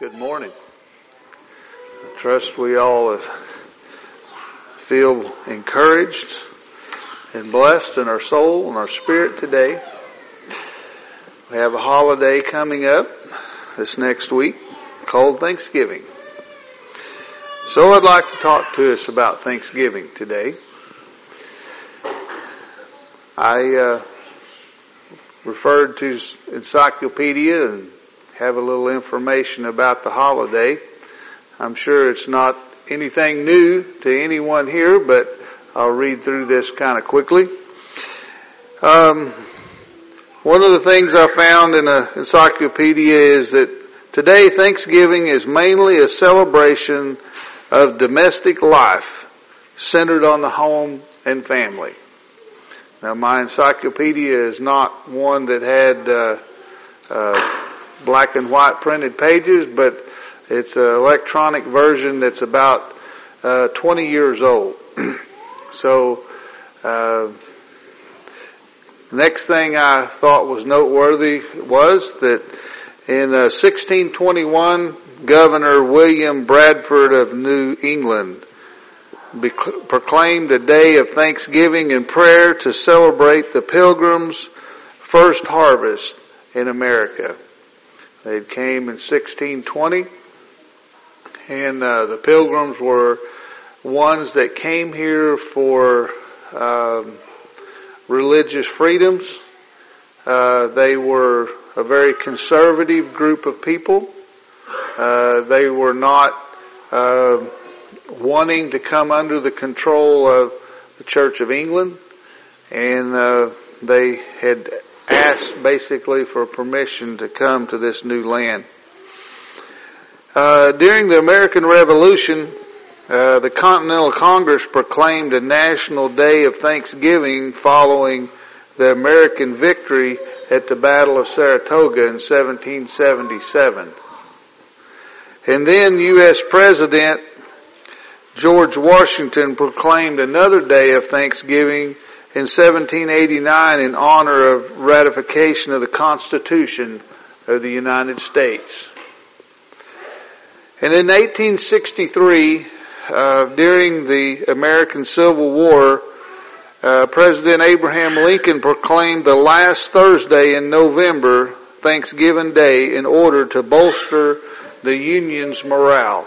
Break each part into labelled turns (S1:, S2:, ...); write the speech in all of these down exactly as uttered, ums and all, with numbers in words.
S1: Good morning. I trust we all feel encouraged and blessed in our soul and our spirit today. We have a holiday coming up this next week called Thanksgiving. So I'd like to talk to us about Thanksgiving today. I uh, referred to encyclopedia and have a little information about the holiday. I'm sure it's not anything new to anyone here, but I'll read through this kind of quickly. Um, one of the things I found in an encyclopedia is that today Thanksgiving is mainly a celebration of domestic life centered on the home and family. Now, my encyclopedia is not one that had uh, uh, black and white printed pages, but it's an electronic version that's about uh, twenty years old. So, uh, next thing I thought was noteworthy was that in uh, sixteen twenty-one, Governor William Bradford of New England be- proclaimed a day of thanksgiving and prayer to celebrate the Pilgrims' first harvest in America. They came in sixteen twenty, and uh, the Pilgrims were ones that came here for um, religious freedoms. Uh, they were a very conservative group of people. Uh, they were not uh, wanting to come under the control of the Church of England, and uh, they had asked basically for permission to come to this new land. Uh, during the American Revolution, uh, the Continental Congress proclaimed a national day of thanksgiving following the American victory at the Battle of Saratoga in seventeen seventy-seven. And then U S President George Washington proclaimed another day of thanksgiving in seventeen eighty-nine in honor of ratification of the Constitution of the United States. And in eighteen sixty-three, uh, during the American Civil War, uh, President Abraham Lincoln proclaimed the last Thursday in November Thanksgiving Day in order to bolster the Union's morale.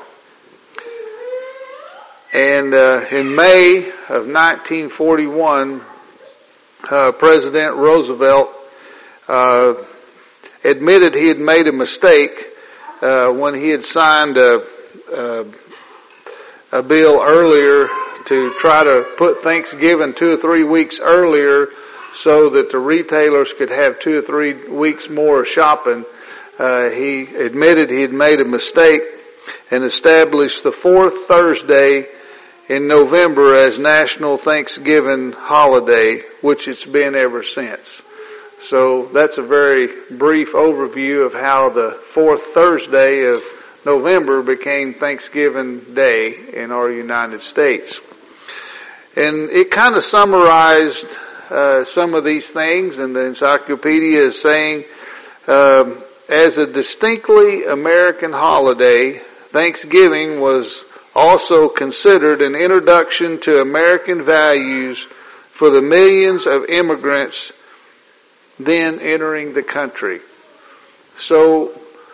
S1: And uh, in May of nineteen forty-one, Uh, President Roosevelt uh, admitted he had made a mistake uh, when he had signed a, a, a bill earlier to try to put Thanksgiving two or three weeks earlier so that the retailers could have two or three weeks more shopping. Uh, he admitted he had made a mistake and established the fourth Thursday in November as National Thanksgiving Holiday, which it's been ever since. So that's a very brief overview of how the fourth Thursday of November became Thanksgiving Day in our United States. And it kind of summarized uh, some of these things, and the encyclopedia is saying, um, as a distinctly American holiday, Thanksgiving was also considered an introduction to American values for the millions of immigrants then entering the country. So,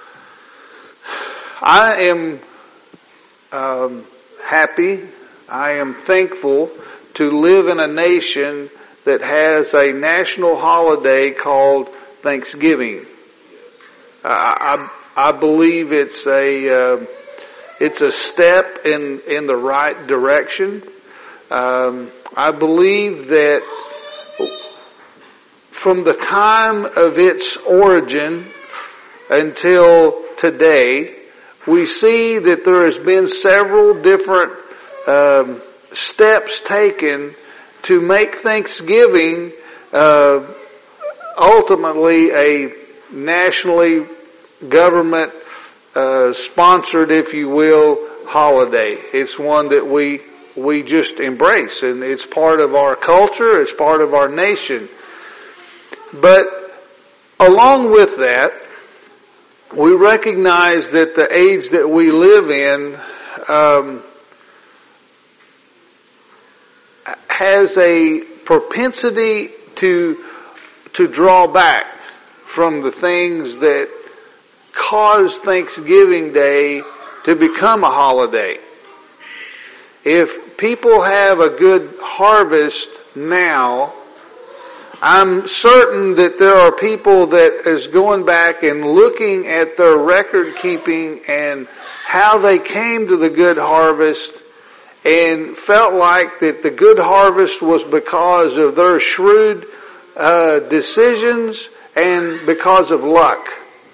S1: I am um, happy, I am thankful to live in a nation that has a national holiday called Thanksgiving. I, I, I believe it's a uh, It's a step in, in the right direction. Um, I believe that from the time of its origin until today, we see that there has been several different um, steps taken to make Thanksgiving uh, ultimately a nationally government Uh, sponsored, if you will, holiday. It's one that we we just embrace, and it's part of our culture, it's part of our nation. But along with that, we recognize that the age that we live in um, has a propensity to to draw back from the things that cause Thanksgiving Day to become a holiday. If people have a good harvest now, I'm certain that there are people that is going back and looking at their record keeping and how they came to the good harvest and felt like that the good harvest was because of their shrewd uh, decisions and because of luck.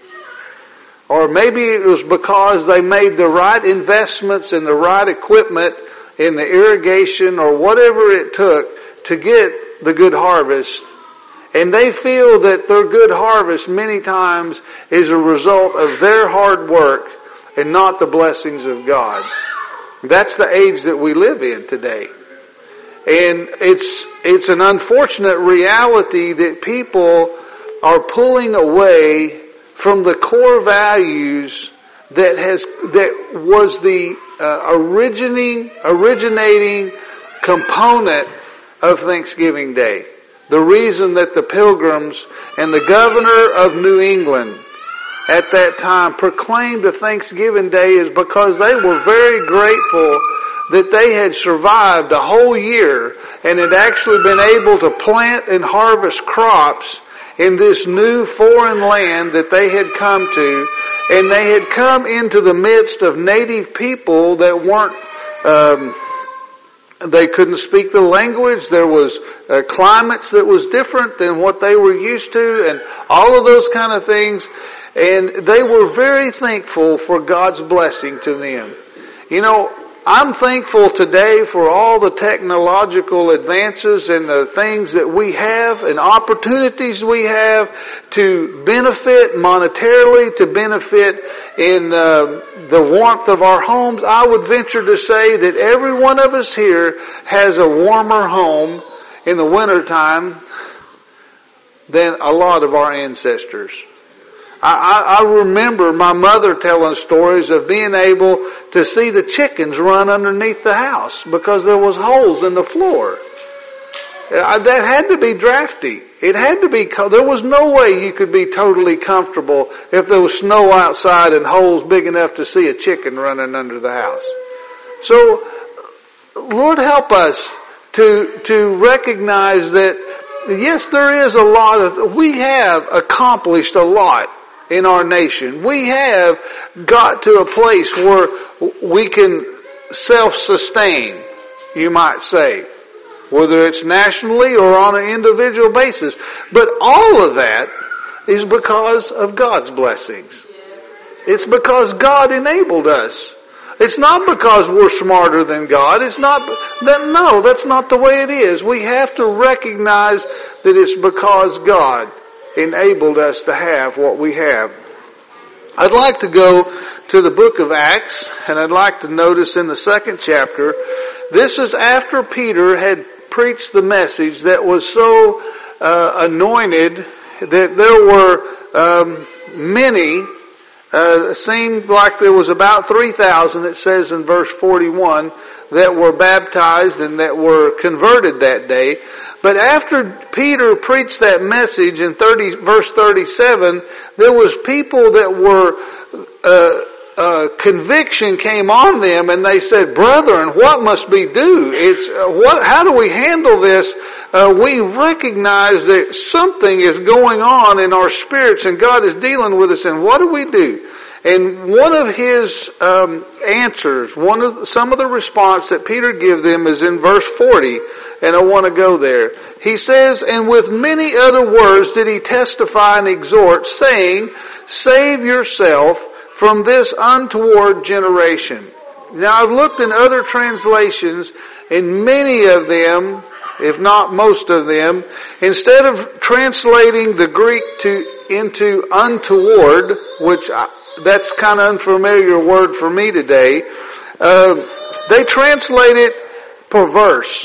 S1: Or maybe it was because they made the right investments in the right equipment in the irrigation or whatever it took to get the good harvest. And they feel that their good harvest many times is a result of their hard work and not the blessings of God. That's the age that we live in today. And it's, it's an unfortunate reality that people are pulling away from the core values that has, that was the uh, originating, originating component of Thanksgiving Day. The reason that the Pilgrims and the governor of New England at that time proclaimed a Thanksgiving Day is because they were very grateful that they had survived a whole year and had actually been able to plant and harvest crops in this new foreign land that they had come to, and they had come into the midst of native people that weren't um they couldn't speak the language. There was uh, climates that was different than what they were used to, and all of those kind of things. And they were very thankful for God's blessing to them. You know, I'm thankful today for all the technological advances and the things that we have and opportunities we have to benefit monetarily, to benefit in uh, the warmth of our homes. I would venture to say that every one of us here has a warmer home in the wintertime than a lot of our ancestors. I, I remember my mother telling stories of being able to see the chickens run underneath the house because there was holes in the floor. That had to be drafty. It had to be, there was no way you could be totally comfortable if there was snow outside and holes big enough to see a chicken running under the house. So, Lord help us to, to recognize that, yes, there is a lot of, we have accomplished a lot in our nation. We have got to a place where we can self-sustain, you might say, whether it's nationally or on an individual basis. But all of that is because of God's blessings. It's because God enabled us. It's not because we're smarter than God. It's not, that, no, that's not the way it is. We have to recognize that it's because God enabled us to have what we have. I'd like to go to the book of Acts, and I'd like to notice in the second chapter, this is after Peter had preached the message that was so uh, anointed that there were um, many, uh, it seemed like there was about three thousand, it says in verse forty-one, that were baptized and that were converted that day. But after Peter preached that message in thirty, verse thirty-seven, there was people that were, uh, uh, conviction came on them, and they said, "Brethren, what must we do? It's uh, what? How do we handle this? Uh, we recognize that something is going on in our spirits, and God is dealing with us. And what do we do?" And one of his um, answers, one of some of the response that Peter gives them is in verse forty, and I want to go there. He says, "And with many other words did he testify and exhort, saying, Save yourself from this untoward generation." Now I've looked in other translations, and many of them, if not most of them, instead of translating the Greek to into untoward, which I, that's kind of unfamiliar word for me today, uh, they translate it perverse.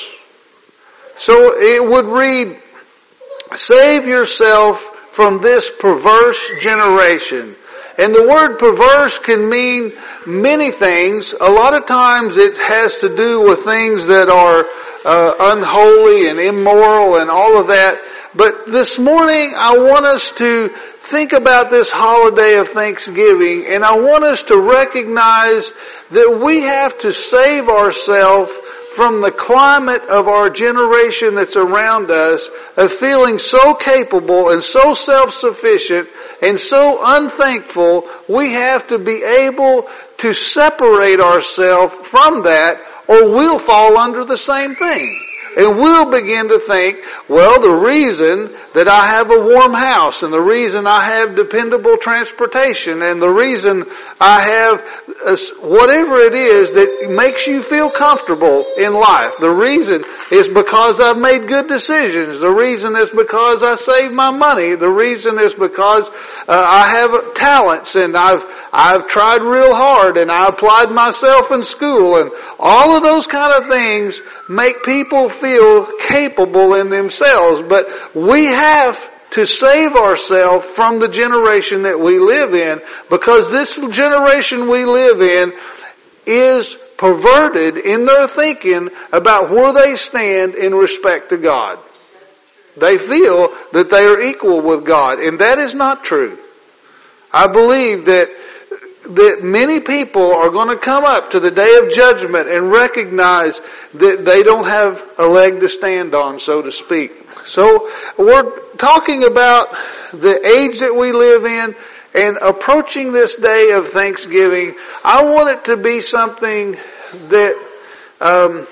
S1: So it would read, "Save yourself from this perverse generation." And the word perverse can mean many things. A lot of times it has to do with things that are uh, unholy and immoral and all of that. But this morning I want us to think about this holiday of Thanksgiving, and I want us to recognize that we have to save ourselves from the climate of our generation that's around us of feeling so capable and so self-sufficient and so unthankful. We have to be able to separate ourselves from that, or we'll fall under the same thing. And we'll begin to think, well, the reason that I have a warm house, and the reason I have dependable transportation, and the reason I have a, whatever it is that makes you feel comfortable in life, the reason is because I've made good decisions. The reason is because I saved my money. The reason is because uh, I have talents, and I've I've tried real hard, and I applied myself in school, and all of those kind of things make people feel capable in themselves. But we have to save ourselves from the generation that we live in, because this generation we live in is perverted in their thinking about where they stand in respect to God. They feel that they are equal with God, and that is not true. I believe that that many people are going to come up to the day of judgment and recognize that they don't have a leg to stand on, so to speak. So we're talking about the age that we live in, and approaching this day of Thanksgiving, I want it to be something that um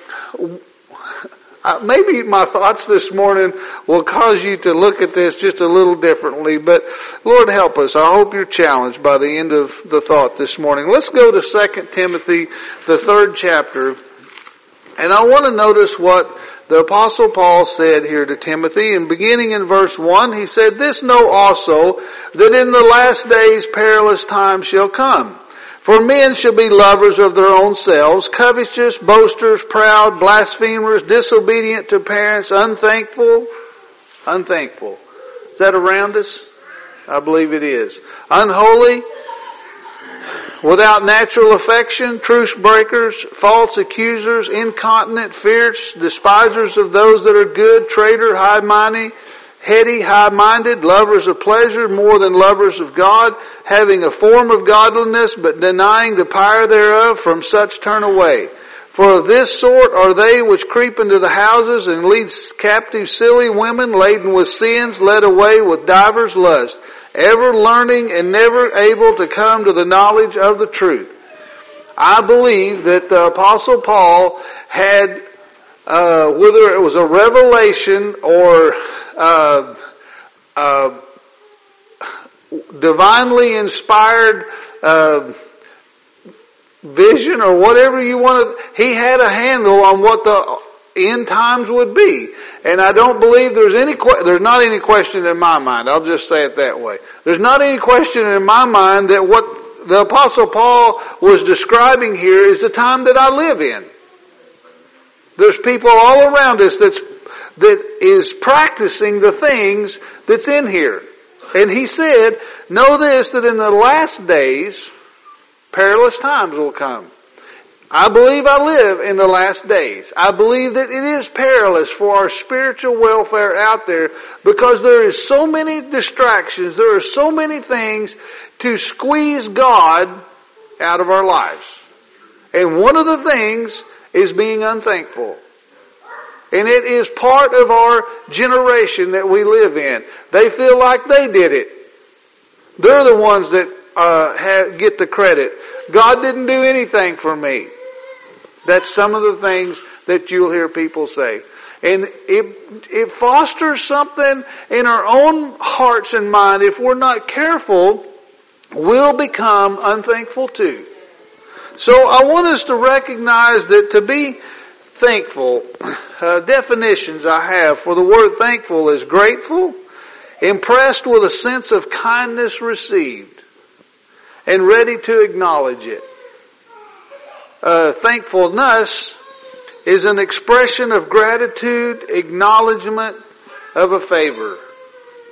S1: Uh, maybe my thoughts this morning will cause you to look at this just a little differently, but Lord help us. I hope you're challenged by the end of the thought this morning. Let's go to Second Timothy, the third chapter, and I want to notice what the Apostle Paul said here to Timothy. And beginning in verse one, he said, "This know also, that in the last days perilous times shall come. For men shall be lovers of their own selves, covetous, boasters, proud, blasphemers, disobedient to parents, unthankful." Unthankful. Is that around us? I believe it is. "Unholy, without natural affection, truce breakers, false accusers, incontinent, fierce, despisers of those that are good, traitor, high-minded, heady, high-minded, lovers of pleasure more than lovers of God, having a form of godliness, but denying the power thereof. From such turn away. For of this sort are they which creep into the houses and lead captive silly women laden with sins, led away with divers lusts, ever learning and never able to come to the knowledge of the truth." I believe that the Apostle Paul had, uh, whether it was a revelation or Uh, uh, divinely inspired uh, vision, or whatever you want to, he had a handle on what the end times would be. And I don't believe there's any, there's not any question in my mind. I'll just say it that way. There's not any question in my mind that what the Apostle Paul was describing here is the time that I live in. There's people all around us that's that is practicing the things that's in here. And he said, "Know this, that in the last days, perilous times will come." I believe I live in the last days. I believe that it is perilous for our spiritual welfare out there, because there is so many distractions, there are so many things to squeeze God out of our lives. And one of the things is being unthankful. And it is part of our generation that we live in. They feel like they did it. They're the ones that uh, have, get the credit. God didn't do anything for me. That's some of the things that you'll hear people say. And it, it fosters something in our own hearts and mind. If we're not careful, we'll become unthankful too. So I want us to recognize that to be thankful, uh, definitions I have for the word thankful is grateful, impressed with a sense of kindness received, and ready to acknowledge it. Uh, thankfulness is an expression of gratitude, acknowledgement of a favor.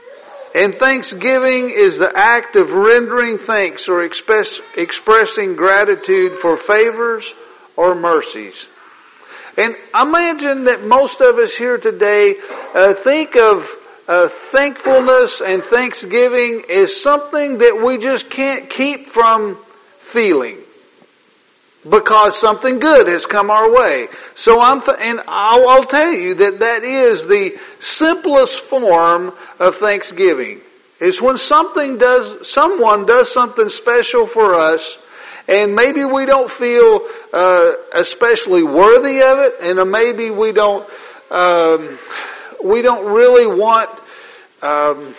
S1: And thanksgiving is the act of rendering thanks or express, expressing gratitude for favors or mercies. And imagine that most of us here today uh, think of uh, thankfulness and thanksgiving as something that we just can't keep from feeling, because something good has come our way. So I'm, th- and I'll, I'll tell you that that is the simplest form of thanksgiving. It's when something does, someone does something special for us, and maybe we don't feel uh, especially worthy of it, and maybe we don't, um, we don't really want, um,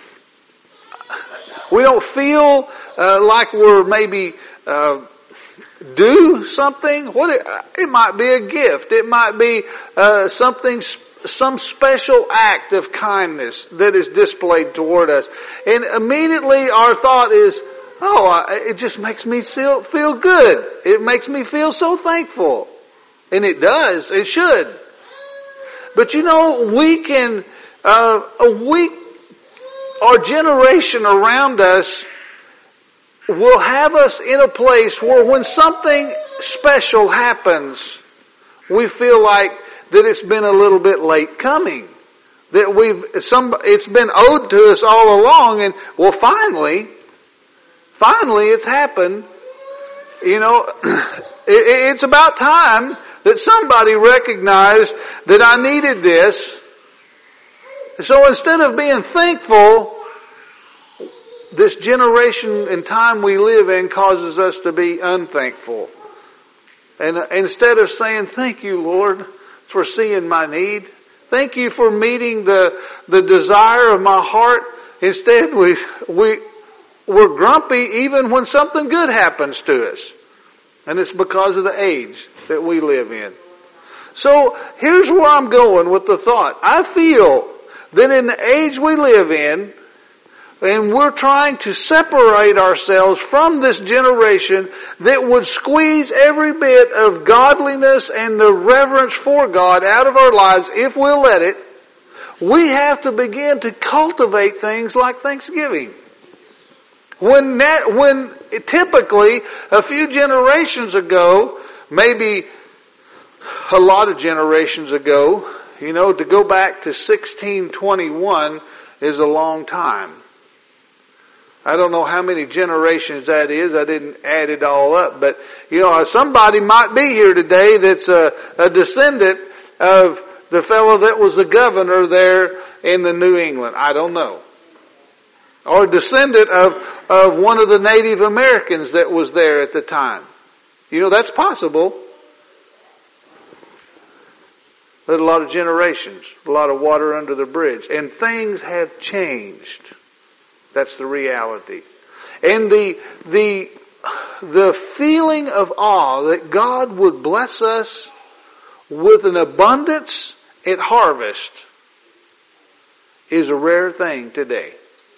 S1: we don't feel uh, like we're maybe. Uh, do something. What it, it might be a gift. It might be uh, something, some special act of kindness that is displayed toward us. And immediately our thought is, oh, I, it just makes me feel, feel good. It makes me feel so thankful. And it does. It should. But you know, we can, uh, we, our generation around us will have us in a place where when something special happens, we feel like that it's been a little bit late coming. That we've, some, it's been owed to us all along, and well finally, finally it's happened. You know, it, it's about time that somebody recognized that I needed this. So instead of being thankful, this generation and time we live in causes us to be unthankful. And instead of saying, thank you, Lord, for seeing my need. Thank you for meeting the, the desire of my heart. Instead, we, we, we're grumpy even when something good happens to us. And it's because of the age that we live in. So, here's where I'm going with the thought. I feel that in the age we live in, and we're trying to separate ourselves from this generation that would squeeze every bit of godliness and the reverence for God out of our lives if we'll let it. We have to begin to cultivate things like thanksgiving. When that, when typically a few generations ago, maybe a lot of generations ago, you know, to go back to sixteen twenty-one is a long time. I don't know how many generations that is. I didn't add it all up. But, you know, somebody might be here today that's a, a descendant of the fellow that was the governor there in the New England. I don't know. Or a descendant of, of one of the Native Americans that was there at the time. You know, that's possible. But a lot of generations, a lot of water under the bridge. And things have changed. That's the reality. And the, the, the feeling of awe that God would bless us with an abundance at harvest is a rare thing today.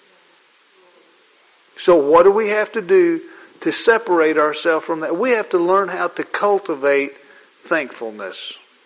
S1: So what do we have to do to separate ourselves from that? We have to learn how to cultivate thankfulness.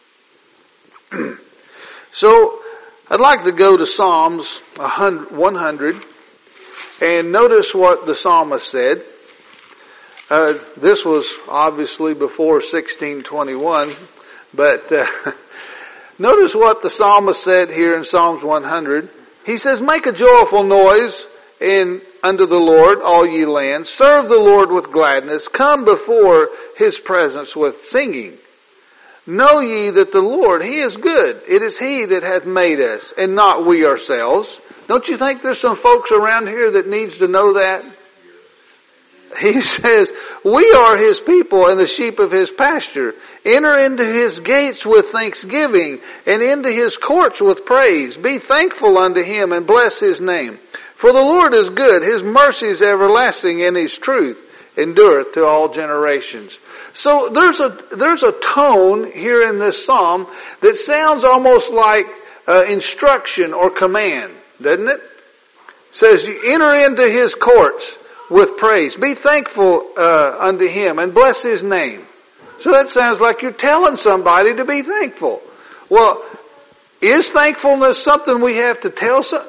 S1: So, I'd like to go to Psalms one hundred. And notice what the psalmist said. Uh, this was obviously before sixteen twenty-one, but uh, notice what the psalmist said here in Psalms one hundred. He says, make a joyful noise in unto the Lord, all ye lands. Serve the Lord with gladness. Come before His presence with singing. Know ye that the Lord, He is good. It is He that hath made us, and not we ourselves. Don't you think there's some folks around here that needs to know that? He says, we are His people and the sheep of His pasture. Enter into His gates with thanksgiving and into His courts with praise. Be thankful unto Him and bless His name. For the Lord is good. His mercy is everlasting and His truth endureth to all generations. So there's a, there's a tone here in this psalm that sounds almost like uh, instruction or command. Doesn't it? It says, you enter into His courts with praise. Be thankful uh, unto Him and bless His name. So that sounds like you're telling somebody to be thankful. Well, is thankfulness something we have to tell some,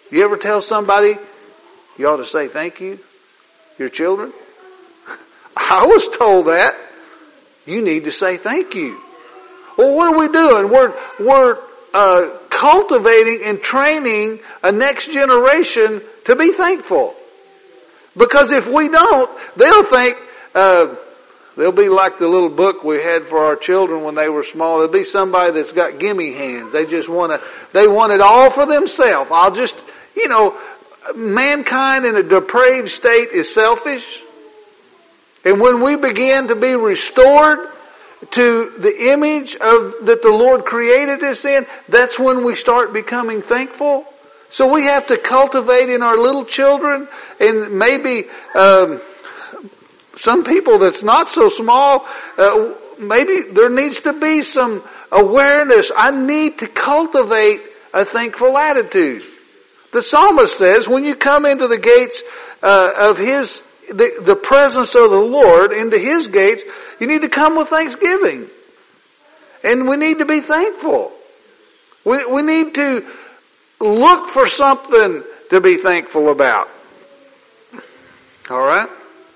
S1: You ever tell somebody you ought to say thank you? Your children? I was told that. You need to say thank you. Well, what are we doing? We're, we're uh, cultivating and training a next generation to be thankful. Because if we don't, they'll think, uh, they'll be like the little book we had for our children when they were small. There'll be somebody that's got gimme hands. They just want to, they want it all for themselves. I'll just, you know, mankind in a depraved state is selfish. And when we begin to be restored to the image of that the Lord created us in, that's when we start becoming thankful. So we have to cultivate in our little children, and maybe um, some people that's not so small, uh, maybe there needs to be some awareness. I need to cultivate a thankful attitude. The psalmist says, when you come into the gates uh, of His, the, the presence of the Lord, into His gates, you need to come with thanksgiving. And we need to be thankful. We, we need to look for something to be thankful about. Alright?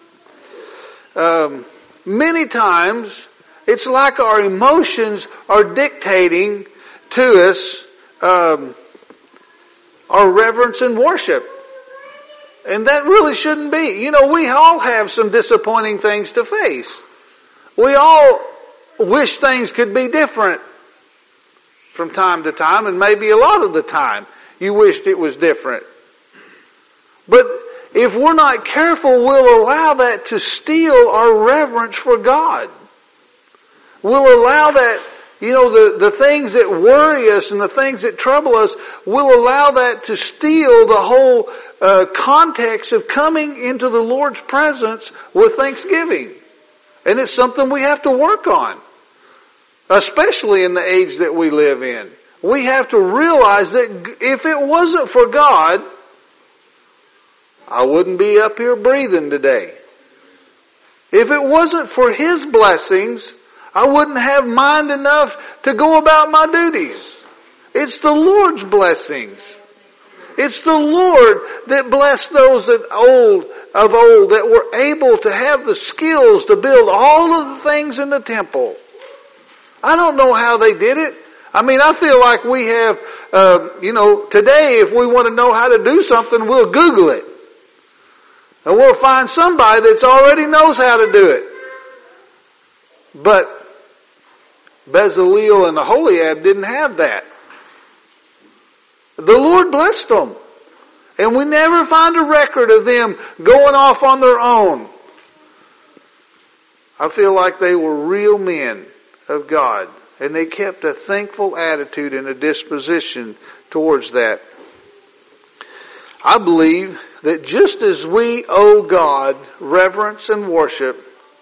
S1: Um, many times, it's like our emotions are dictating to us um, our reverence and worship. And that really shouldn't be. You know, we all have some disappointing things to face. We all wish things could be different from time to time, and maybe a lot of the time you wished it was different. But if we're not careful, we'll allow that to steal our reverence for God. We'll allow that, you know, the, the things that worry us and the things that trouble us, we'll allow that to steal the whole uh, context of coming into the Lord's presence with thanksgiving. And it's something we have to work on. Especially in the age that we live in. We have to realize that if it wasn't for God, I wouldn't be up here breathing today. If it wasn't for His blessings, I wouldn't have mind enough to go about my duties. It's the Lord's blessings. It's the Lord that blessed those that old of old that were able to have the skills to build all of the things in the temple. I don't know how they did it. I mean, I feel like we have, uh, you know, today if we want to know how to do something, we'll Google it. And we'll find somebody that's already knows how to do it. But Bezaleel and Aholiab didn't have that. The Lord blessed them. And we never find a record of them going off on their own. I feel like they were real men of God. And they kept a thankful attitude and a disposition towards that. I believe that just as we owe God reverence and worship,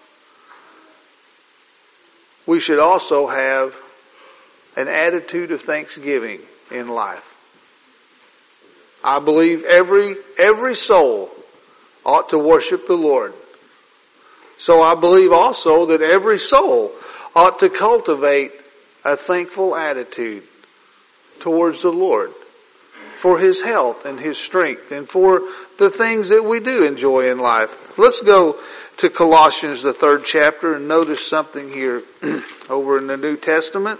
S1: we should also have an attitude of thanksgiving in life. I believe every every soul ought to worship the Lord. So I believe also that every soul ought to cultivate a thankful attitude towards the Lord for His health and His strength and for the things that we do enjoy in life. Let's go to Colossians, the third chapter, and notice something here over in the New Testament.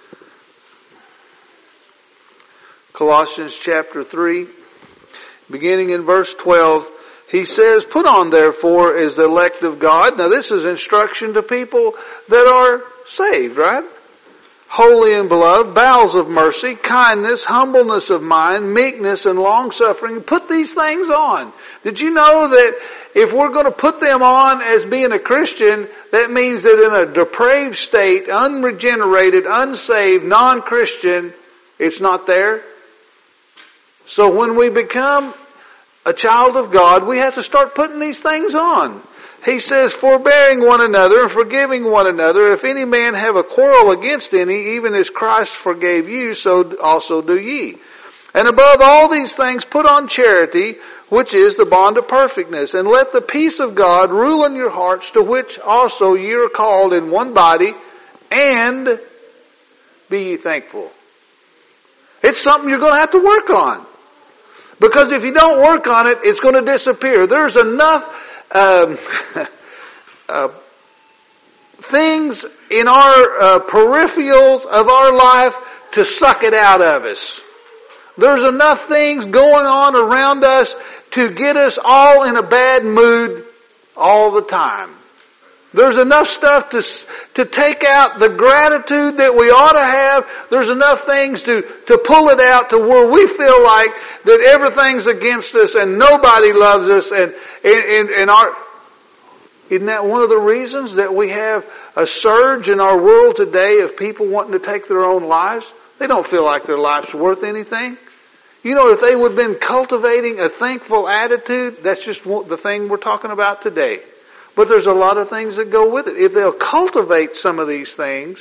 S1: Colossians chapter three, beginning in verse twelve, he says, "Put on therefore as the elect of God." Now this is instruction to people that are saved, right? "Holy and beloved, bowels of mercy, kindness, humbleness of mind, meekness, and long-suffering." Put these things on. Did you know that if we're going to put them on as being a Christian, that means that in a depraved state, unregenerated, unsaved, non-Christian, it's not there? So when we become a child of God, we have to start putting these things on. He says, "Forbearing one another and forgiving one another, if any man have a quarrel against any, even as Christ forgave you, so also do ye. And above all these things put on charity, which is the bond of perfectness. And let the peace of God rule in your hearts, to which also ye are called in one body, and be ye thankful." It's something you're going to have to work on. Because if you don't work on it, it's going to disappear. There's enough um, uh, things in our uh, peripherals of our life to suck it out of us. There's enough things going on around us to get us all in a bad mood all the time. There's enough stuff to to take out the gratitude that we ought to have. There's enough things to, to pull it out to where we feel like that everything's against us and nobody loves us. And, and, and our, isn't that one of the reasons that we have a surge in our world today of people wanting to take their own lives? They don't feel like their life's worth anything. You know, if they would have been cultivating a thankful attitude, that's just the thing we're talking about today. But there's a lot of things that go with it. If they'll cultivate some of these things,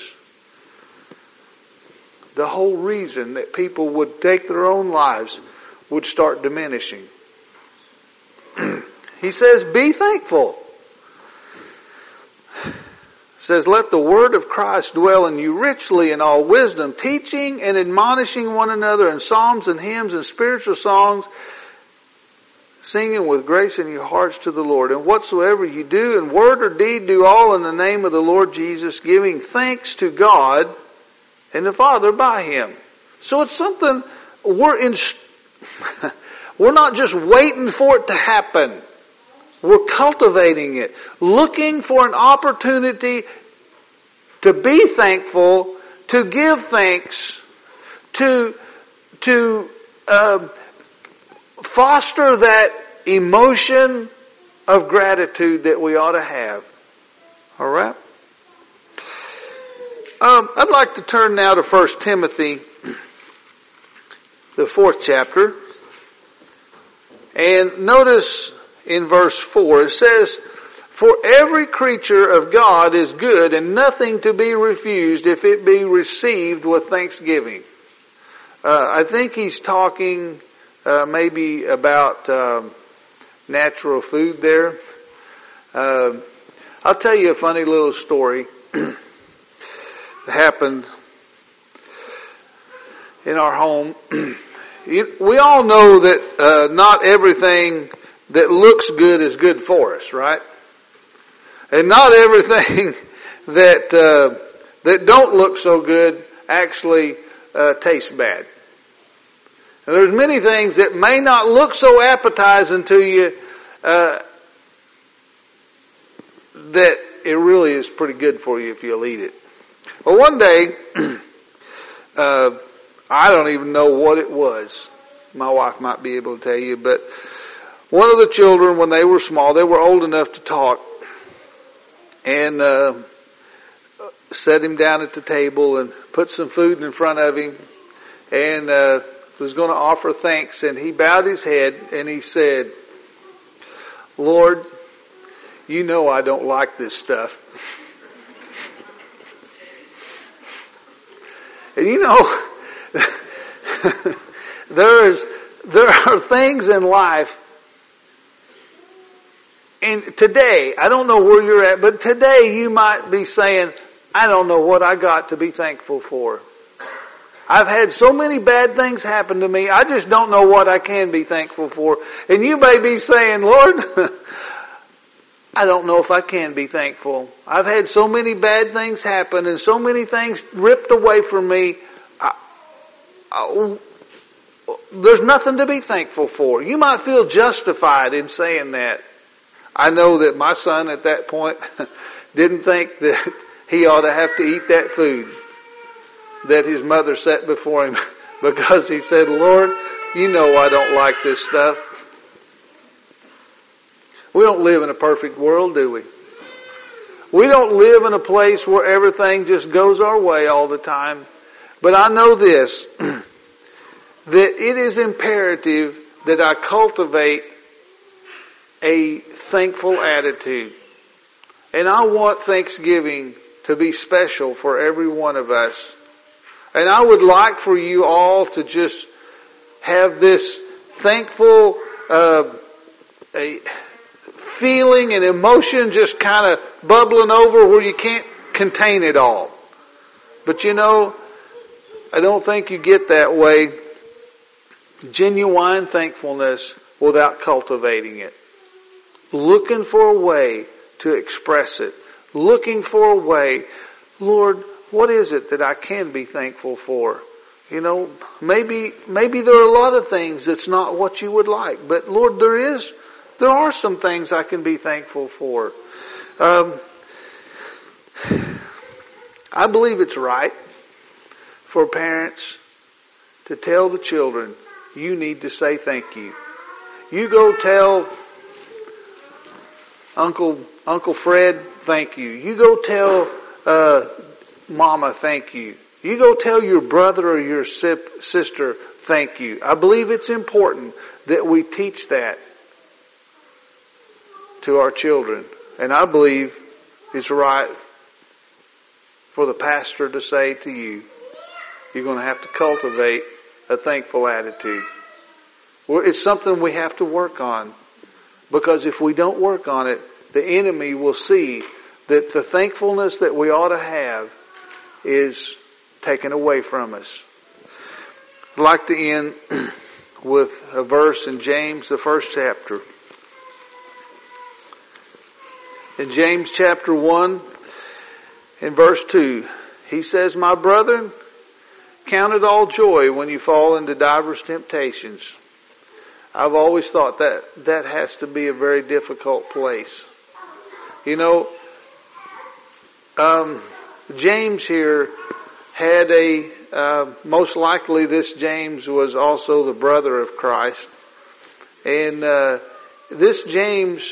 S1: the whole reason that people would take their own lives would start diminishing. He says, be thankful. Says, let the word of Christ dwell in you richly in all wisdom, teaching and admonishing one another in psalms and hymns and spiritual songs, singing with grace in your hearts to the Lord. And whatsoever you do in word or deed, do all in the name of the Lord Jesus, giving thanks to God and the Father by Him. So it's something we're in, we're not just waiting for it to happen. We're cultivating it, looking for an opportunity to be thankful, to give thanks, to to uh, foster that emotion of gratitude that we ought to have. All right. Um, I'd like to turn now to First Timothy, the fourth chapter, and notice. In verse four, it says, for every creature of God is good and nothing to be refused if it be received with thanksgiving. Uh, I think he's talking uh, maybe about um, natural food there. Uh, I'll tell you a funny little story that happened in our home. We all know that uh, not everything that looks good is good for us, right? And not everything that uh, that don't look so good actually uh, tastes bad. And there's many things that may not look so appetizing to you uh, that it really is pretty good for you if you'll eat it. Well, one day, uh, I don't even know what it was. My wife might be able to tell you, but one of the children, when they were small, they were old enough to talk, and uh, set him down at the table and put some food in front of him, and uh, was going to offer thanks. And he bowed his head and he said, Lord, you know I don't like this stuff. And you know, there is there are things in life. And today, I don't know where you're at, but today you might be saying, I don't know what I got to be thankful for. I've had so many bad things happen to me, I just don't know what I can be thankful for. And you may be saying, Lord, I don't know if I can be thankful. I've had so many bad things happen and so many things ripped away from me. I, I, there's nothing to be thankful for. You might feel justified in saying that. I know that my son at that point didn't think that he ought to have to eat that food that his mother set before him, because he said, Lord, you know I don't like this stuff. We don't live in a perfect world, do we? We don't live in a place where everything just goes our way all the time. But I know this, that it is imperative that I cultivate a thankful attitude. And I want Thanksgiving to be special for every one of us. And I would like for you all to just have this thankful uh, a feeling and emotion just kind of bubbling over where you can't contain it all. But you know, I don't think you get that way genuine thankfulness without cultivating it. Looking for a way to express it. Looking for a way, Lord, what is it that I can be thankful for? You know, maybe, maybe there are a lot of things that's not what you would like, but Lord, there is, there are some things I can be thankful for. Um, I believe it's right for parents to tell the children, you need to say thank you. You go tell Uncle Uncle Fred, thank you. You go tell uh, Mama, thank you. You go tell your brother or your sister, thank you. I believe it's important that we teach that to our children. And I believe it's right for the pastor to say to you, you're going to have to cultivate a thankful attitude. Well, it's something we have to work on. Because if we don't work on it, the enemy will see that the thankfulness that we ought to have is taken away from us. I'd like to end with a verse in James, the first chapter. In James chapter one, in verse two, he says, my brethren, count it all joy when you fall into divers temptations. I've always thought that that has to be a very difficult place. You know, um, James here had a, uh, most likely this James was also the brother of Christ. And uh, this James,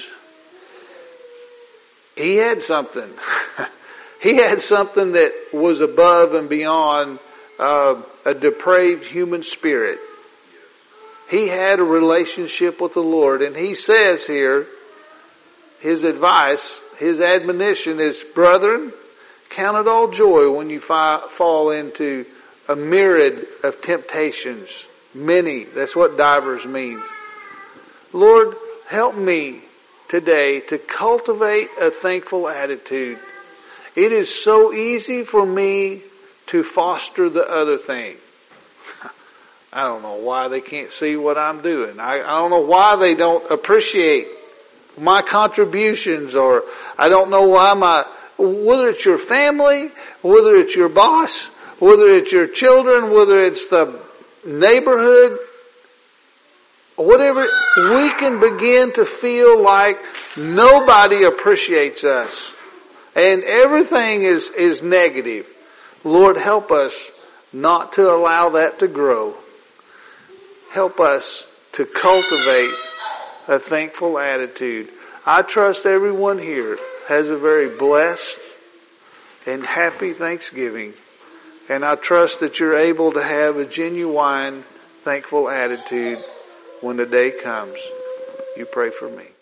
S1: he had something. He had something that was above and beyond uh, a depraved human spirit. He had a relationship with the Lord. And he says here, his advice, his admonition is, brethren, count it all joy when you fi- fall into a myriad of temptations. Many. That's what divers means. Lord, help me today to cultivate a thankful attitude. It is so easy for me to foster the other thing. I don't know why they can't see what I'm doing. I, I don't know why they don't appreciate my contributions, or I don't know why my, whether it's your family, whether it's your boss, whether it's your children, whether it's the neighborhood, whatever, we can begin to feel like nobody appreciates us. And everything is, is negative. Lord, help us not to allow that to grow. Help us to cultivate a thankful attitude. I trust everyone here has a very blessed and happy Thanksgiving. And I trust that you're able to have a genuine, thankful attitude when the day comes. You pray for me.